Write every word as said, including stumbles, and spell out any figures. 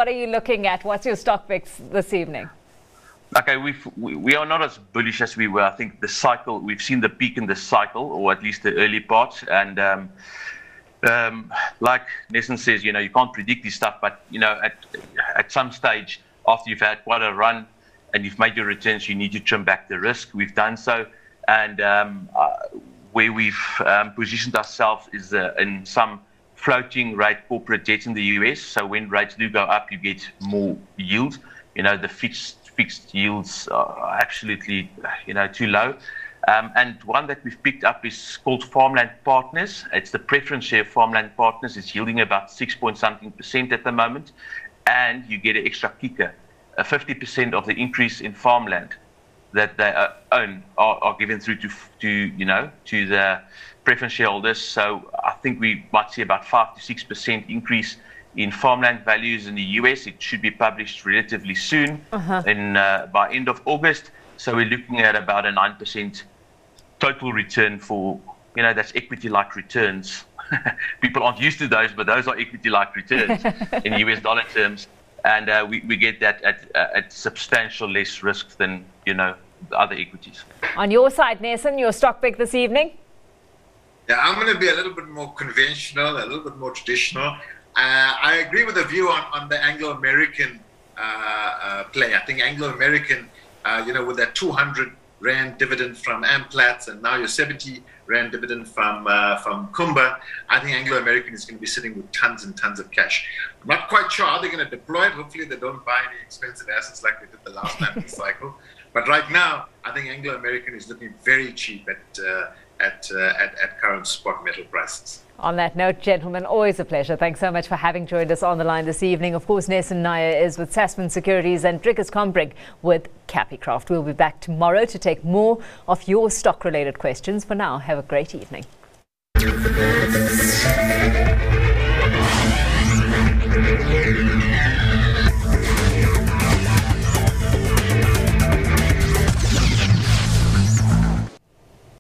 What are you looking at? What's your stock picks this evening? Okay, we've, we we are not as bullish as we were. I think the cycle, we've seen the peak in the cycle, or at least the early part. And um, um, like Nesson says, you know, you can't predict this stuff, but, you know, at at some stage after you've had quite a run and you've made your returns, you need to trim back the risk. We've done so. And um, uh, where we've um, positioned ourselves is uh, in some floating rate corporate debt in the U S. So when rates do go up, you get more yield. You know, the fixed fixed yields are absolutely, you know, too low. Um, and one that we've picked up is called Farmland Partners. It's the preference share of Farmland Partners. It's yielding about six point something percent at the moment. And you get an extra kicker. Uh, fifty percent of the increase in farmland that they uh, own are, are given through to, to, you know, to the preference shareholders. So I think we might see about five to six percent increase in farmland values in the U S. It should be published relatively soon, uh-huh. in uh, by end of August. So we're looking at about a nine percent total return for, you know, that's equity-like returns. People aren't used to those, but those are equity-like returns in U S dollar terms. And uh, we, we get that at, uh, at substantial less risk than, you know, the other equities. On your side, Nesson, your stock pick this evening? Yeah, I'm going to be a little bit more conventional, a little bit more traditional. Uh, I agree with the view on, on the Anglo-American uh, uh, play. I think Anglo-American, uh, you know, with that two hundred rand dividend from Amplats and now your seventy rand dividend from uh, from Kumba, I think Anglo-American is going to be sitting with tons and tons of cash. I'm not quite sure how they're going to deploy it. Hopefully they don't buy any expensive assets like they did the last time in the cycle. But right now, I think Anglo-American is looking very cheap at, uh, at, uh, at, at current spot metal prices. On that note, gentlemen, always a pleasure. Thanks so much for having joined us on the line this evening. Of course, Nesson Nair is with Sasfin Securities and Dricus Combrink with Capicraft. We'll be back tomorrow to take more of your stock-related questions. For now, have a great evening. Thank you.